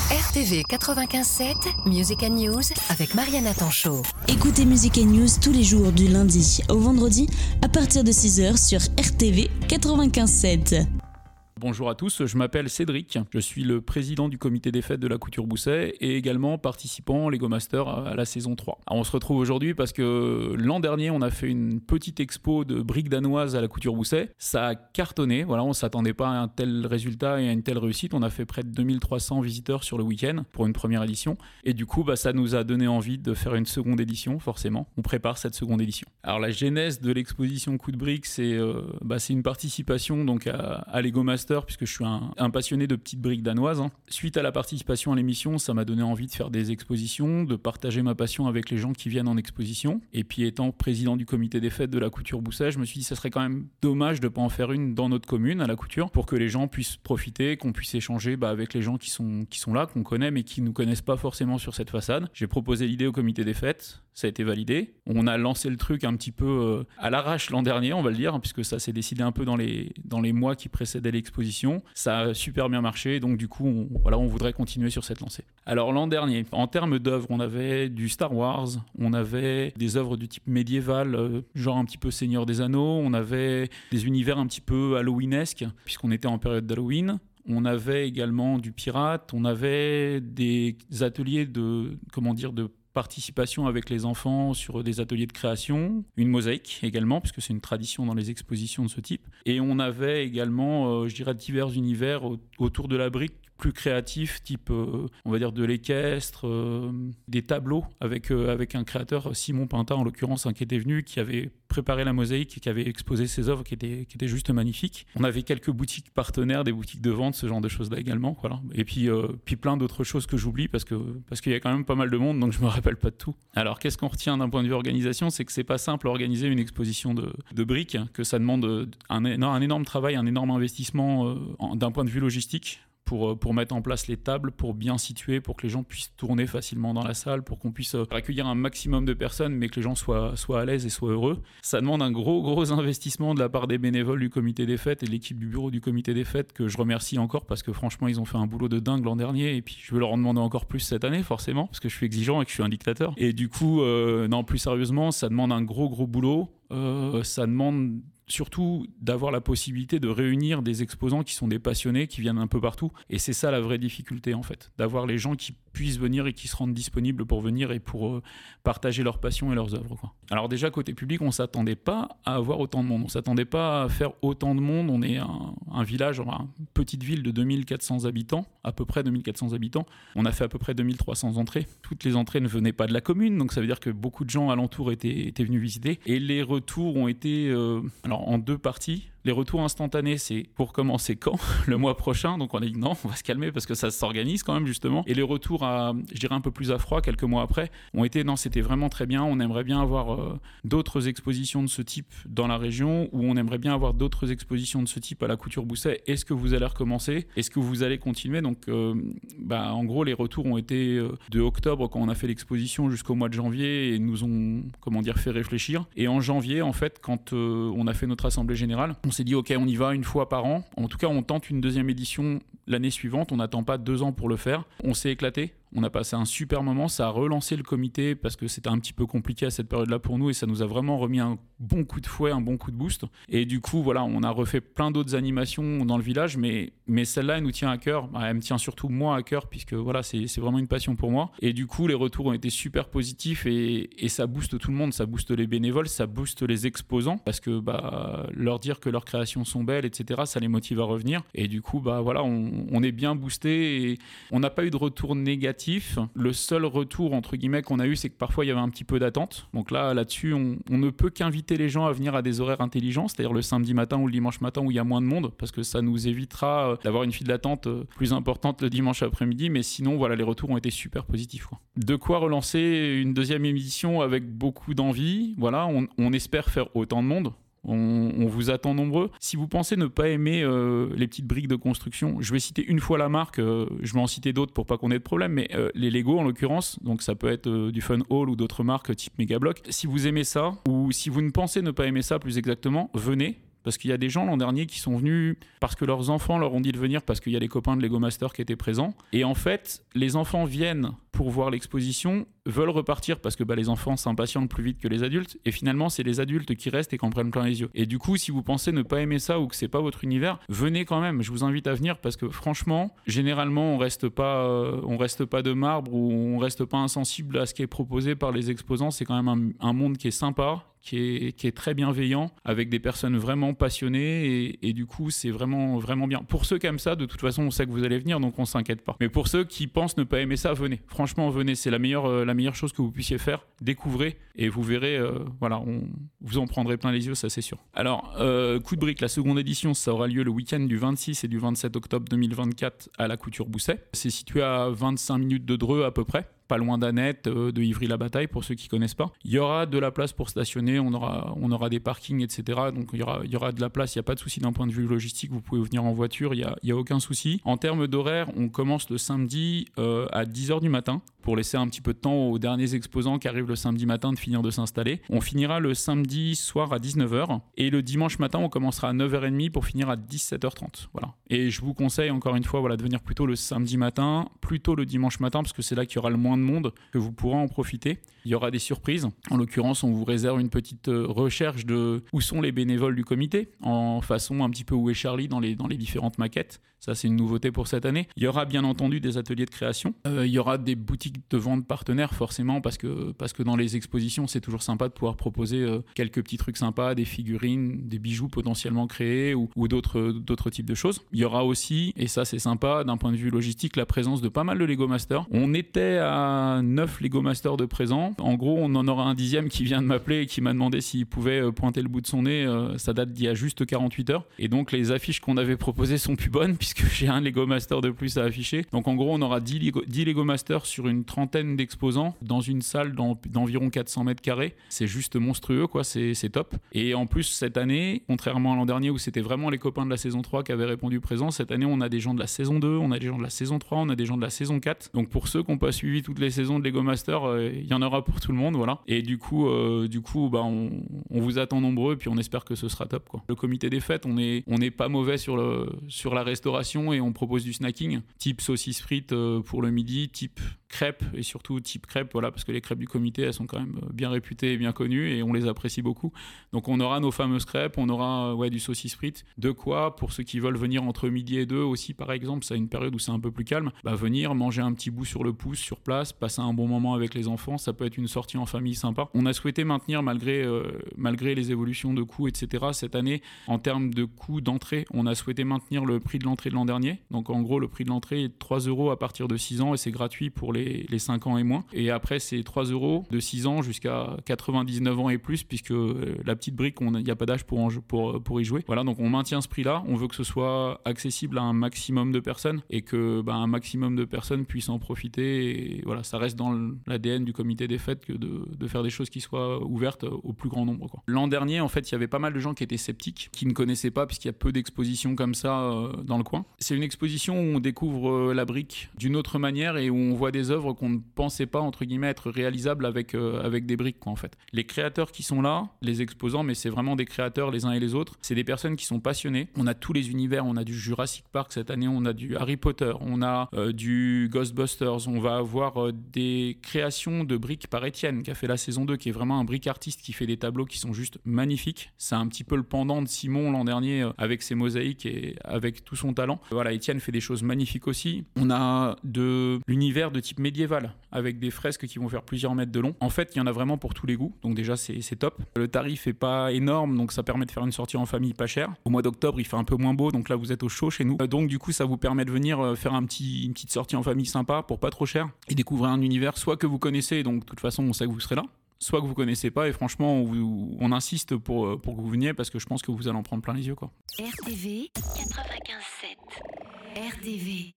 RTV 95.7, Music & News avec Mariana Tanchot. Écoutez Music & News tous les jours du lundi au vendredi à partir de 6h sur RTV 95.7. Bonjour à tous, je m'appelle Cédric, je suis le président du comité des fêtes de la Couture Bousset et également participant Lego Master à la saison 3. Alors on se retrouve aujourd'hui parce que l'an dernier on a fait une petite expo de briques danoises à la Couture Bousset. Ça a cartonné, voilà, on ne s'attendait pas à un tel résultat et à une telle réussite. On a fait près de 2300 visiteurs sur le week-end pour une première édition et du coup ça nous a donné envie de faire une seconde édition forcément. On prépare cette seconde édition. Alors la genèse de l'exposition Coup de briques c'est une participation donc à Lego Master puisque je suis un passionné de petites briques danoises. Suite à la participation à l'émission, ça m'a donné envie de faire des expositions, de partager ma passion avec les gens qui viennent en exposition. Et puis étant président du comité des fêtes de la Couture Bousset, je me suis dit que ça serait quand même dommage de ne pas en faire une dans notre commune, à la couture, pour que les gens puissent profiter, qu'on puisse échanger avec les gens qui sont là, qu'on connaît, mais qui ne nous connaissent pas forcément sur cette façade. J'ai proposé l'idée au comité des fêtes, ça a été validé. On a lancé le truc un petit peu à l'arrache l'an dernier, on va le dire, puisque ça s'est décidé un peu dans les mois qui précédaient l'exposition. Ça a super bien marché, donc du coup, on voudrait continuer sur cette lancée. Alors l'an dernier, en termes d'œuvres, on avait du Star Wars, on avait des œuvres du type médiéval, genre un petit peu Seigneur des Anneaux, on avait des univers un petit peu halloweenesques, puisqu'on était en période d'Halloween. On avait également du pirate, on avait des ateliers de participation avec les enfants sur des ateliers de création, une mosaïque également, puisque c'est une tradition dans les expositions de ce type. Et on avait également, divers univers autour de la brique, plus créatifs, type, on va dire, de l'équestre, des tableaux avec un créateur, Simon Pinta en l'occurrence, qui était venu, qui avait préparé la mosaïque et qui avait exposé ses œuvres qui étaient juste magnifiques. On avait quelques boutiques partenaires, des boutiques de vente, ce genre de choses-là également. Voilà. Et puis plein d'autres choses que j'oublie parce qu'il y a quand même pas mal de monde, donc je me rappelle pas de tout. Alors qu'est-ce qu'on retient d'un point de vue organisation, c'est que c'est pas simple à organiser une exposition de briques, que ça demande un énorme travail, un énorme investissement d'un point de vue logistique. Pour mettre en place les tables, pour bien situer, pour que les gens puissent tourner facilement dans la salle, pour qu'on puisse accueillir un maximum de personnes, mais que les gens soient à l'aise et soient heureux. Ça demande un gros investissement de la part des bénévoles du comité des fêtes et de l'équipe du bureau du comité des fêtes, que je remercie encore parce que franchement, ils ont fait un boulot de dingue l'an dernier et puis je veux leur en demander encore plus cette année, forcément, parce que je suis exigeant et que je suis un dictateur. Et du coup, plus sérieusement, ça demande un gros boulot. Ça demande surtout d'avoir la possibilité de réunir des exposants qui sont des passionnés, qui viennent un peu partout. Et c'est ça la vraie difficulté en fait, d'avoir les gens qui puissent venir et qui se rendent disponibles pour venir et pour partager leur passion et leurs œuvres, quoi. Alors déjà côté public, on ne s'attendait pas à avoir autant de monde, on ne s'attendait pas à faire autant de monde. On est un village, une petite ville de 2400 habitants, à peu près 2400 habitants. On a fait à peu près 2300 entrées. Toutes les entrées ne venaient pas de la commune, donc ça veut dire que beaucoup de gens alentour étaient venus visiter. Et les retours ont été en deux parties. Les retours instantanés, c'est pour commencer quand ? Le mois prochain. Donc on a dit non, on va se calmer parce que ça s'organise quand même justement. Et les retours un peu plus à froid, quelques mois après, ont été non, c'était vraiment très bien. On aimerait bien avoir d'autres expositions de ce type dans la région, ou on aimerait bien avoir d'autres expositions de ce type à la Couture Bousset. Est-ce que vous allez recommencer ? Est-ce que vous allez continuer ? Donc en gros, les retours ont été de octobre quand on a fait l'exposition jusqu'au mois de janvier et nous ont fait réfléchir. Et en janvier, en fait, quand on a fait notre assemblée générale, on s'est dit ok, on y va une fois par an. En tout cas, on tente une deuxième édition l'année suivante. On n'attend pas 2 ans pour le faire. On s'est éclaté. On a passé un super moment, ça a relancé le comité parce que c'était un petit peu compliqué à cette période-là pour nous et ça nous a vraiment remis un bon coup de fouet, un bon coup de boost. Et du coup, voilà, on a refait plein d'autres animations dans le village, mais celle-là, elle nous tient à cœur. Elle me tient surtout moi à cœur puisque voilà, c'est vraiment une passion pour moi. Et du coup, les retours ont été super positifs et ça booste tout le monde, ça booste les bénévoles, ça booste les exposants parce que leur dire que leurs créations sont belles, etc., ça les motive à revenir. Et du coup, on est bien boosté et on n'a pas eu de retour négatif. Le seul retour entre guillemets qu'on a eu, c'est que parfois il y avait un petit peu d'attente. Donc là-dessus, on ne peut qu'inviter les gens à venir à des horaires intelligents, c'est-à-dire le samedi matin ou le dimanche matin où il y a moins de monde, parce que ça nous évitera d'avoir une file d'attente plus importante le dimanche après-midi. Mais sinon, voilà, les retours ont été super positifs, quoi. De quoi relancer une deuxième émission avec beaucoup d'envie. Voilà, on espère faire autant de monde. On vous attend nombreux. Si vous pensez ne pas aimer les petites briques de construction, je vais citer une fois la marque, je vais en citer d'autres pour pas qu'on ait de problème, mais les Lego en l'occurrence, donc ça peut être du Fun Hall ou d'autres marques type Megablock. Si vous aimez ça, ou si vous ne pensez ne pas aimer ça plus exactement, venez. Parce qu'il y a des gens l'an dernier qui sont venus parce que leurs enfants leur ont dit de venir parce qu'il y a les copains de Lego Master qui étaient présents. Et en fait, les enfants viennent pour voir l'exposition, veulent repartir parce que les enfants s'impatientent plus vite que les adultes. Et finalement, c'est les adultes qui restent et qui en prennent plein les yeux. Et du coup, si vous pensez ne pas aimer ça ou que c'est pas votre univers, venez quand même. Je vous invite à venir parce que franchement, généralement, on reste pas de marbre ou on reste pas insensible à ce qui est proposé par les exposants. C'est quand même un monde qui est sympa, qui est très bienveillant, avec des personnes vraiment passionnées et du coup c'est vraiment, vraiment bien. Pour ceux qui aiment ça, de toute façon on sait que vous allez venir, donc on s'inquiète pas. Mais pour ceux qui pensent ne pas aimer ça, venez. Franchement venez, c'est la meilleure chose que vous puissiez faire. Découvrez et vous verrez, vous en prendrez plein les yeux, ça c'est sûr. Alors, Coup de brique, la seconde édition, ça aura lieu le week-end du 26 et du 27 octobre 2024 à la Couture Bousset. C'est situé à 25 minutes de Dreux à peu près. Pas loin d'Annette, de Ivry-la-Bataille, pour ceux qui ne connaissent pas. Il y aura de la place pour stationner, on aura des parkings, etc. Donc il y aura de la place, il n'y a pas de souci d'un point de vue logistique, vous pouvez venir en voiture, il n'y a aucun souci. En termes d'horaire, on commence le samedi à 10h du matin, pour laisser un petit peu de temps aux derniers exposants qui arrivent le samedi matin de finir de s'installer. On finira le samedi soir à 19h, et le dimanche matin, on commencera à 9h30 pour finir à 17h30. Voilà. Et je vous conseille encore une fois de venir plutôt le samedi matin, plutôt le dimanche matin, parce que c'est là qu'il y aura le moins de monde, que vous pourrez en profiter. Il y aura des surprises. En l'occurrence, on vous réserve une petite recherche de où sont les bénévoles du comité, en façon un petit peu où est Charlie dans les différentes maquettes. Ça, c'est une nouveauté pour cette année. Il y aura bien entendu des ateliers de création. Il y aura des boutiques de vente partenaires, forcément, parce que dans les expositions, c'est toujours sympa de pouvoir proposer quelques petits trucs sympas, des figurines, des bijoux potentiellement créés ou d'autres types de choses. Il y aura aussi, et ça c'est sympa d'un point de vue logistique, la présence de pas mal de Lego Masters. On était à 9 Lego Masters de présents. En gros, on en aura un 10e qui vient de m'appeler et qui m'a demandé s'il pouvait pointer le bout de son nez. Ça date d'il y a juste 48 heures. Et donc, les affiches qu'on avait proposées sont plus bonnes puisque j'ai un Lego Master de plus à afficher. Donc, en gros, on aura 10 Lego Masters sur une trentaine d'exposants dans une salle d'environ 400 mètres carrés. C'est juste monstrueux, quoi. C'est top. Et en plus, cette année, contrairement à l'an dernier où c'était vraiment les copains de la saison 3 qui avaient répondu présent, cette année, on a des gens de la saison 2, on a des gens de la saison 3, on a des gens de la saison 4. Donc, pour ceux qui n'ont pas suivi toutes les saisons de Lego Master, il y en aura pour tout le monde, voilà. Et du coup, on vous attend nombreux, puis on espère que ce sera top, quoi. Le comité des fêtes, on est pas mauvais sur la restauration et on propose du snacking, type saucisse frites pour le midi, type crêpes et surtout type crêpes, voilà, parce que les crêpes du comité, elles sont quand même bien réputées et bien connues et on les apprécie beaucoup. Donc on aura nos fameuses crêpes, on aura du saucisse frites, de quoi pour ceux qui veulent venir entre midi et 2 aussi, par exemple, c'est une période où c'est un peu plus calme, venir manger un petit bout sur le pouce, sur place, passer un bon moment avec les enfants, ça peut être une sortie en famille sympa. On a souhaité maintenir, malgré les évolutions de coûts, etc., cette année, en termes de coûts d'entrée, on a souhaité maintenir le prix de l'entrée de l'an dernier. Donc en gros, le prix de l'entrée est 3 € à partir de 6 ans et c'est gratuit pour les 5 ans et moins. Et après, c'est 3 € de 6 ans jusqu'à 99 ans et plus, puisque la petite brique, il n'y a pas d'âge pour y jouer. Voilà, donc on maintient ce prix-là. On veut que ce soit accessible à un maximum de personnes et que un maximum de personnes puissent en profiter. Et voilà, ça reste dans l'ADN du comité des fêtes que de faire des choses qui soient ouvertes au plus grand nombre, quoi. L'an dernier, en fait, il y avait pas mal de gens qui étaient sceptiques, qui ne connaissaient pas, puisqu'il y a peu d'expositions comme ça dans le coin. C'est une exposition où on découvre la brique d'une autre manière et où on voit des œuvres qu'on ne pensait pas, entre guillemets, être réalisables avec des briques, quoi, en fait. Les créateurs qui sont là, les exposants, mais c'est vraiment des créateurs les uns et les autres, c'est des personnes qui sont passionnées. On a tous les univers, on a du Jurassic Park cette année, on a du Harry Potter, on a du Ghostbusters, on va avoir des créations de briques par Étienne qui a fait la saison 2, qui est vraiment un brick artiste qui fait des tableaux qui sont juste magnifiques. C'est un petit peu le pendant de Simon l'an dernier avec ses mosaïques et avec tout son talent. Voilà, Étienne fait des choses magnifiques aussi. On a de l'univers de type médiéval avec des fresques qui vont faire plusieurs mètres de long. En fait, il y en a vraiment pour tous les goûts, donc déjà c'est top. Le tarif est pas énorme, donc ça permet de faire une sortie en famille pas chère. Au mois d'octobre, il fait un peu moins beau, donc là vous êtes au chaud chez nous. Donc du coup, ça vous permet de venir faire une petite sortie en famille sympa pour pas trop cher et découvrir un univers soit que vous connaissez, donc de toute façon on sait que vous serez là, soit que vous connaissez pas et franchement on insiste pour que vous veniez parce que je pense que vous allez en prendre plein les yeux, quoi. RTV 95.7 RTV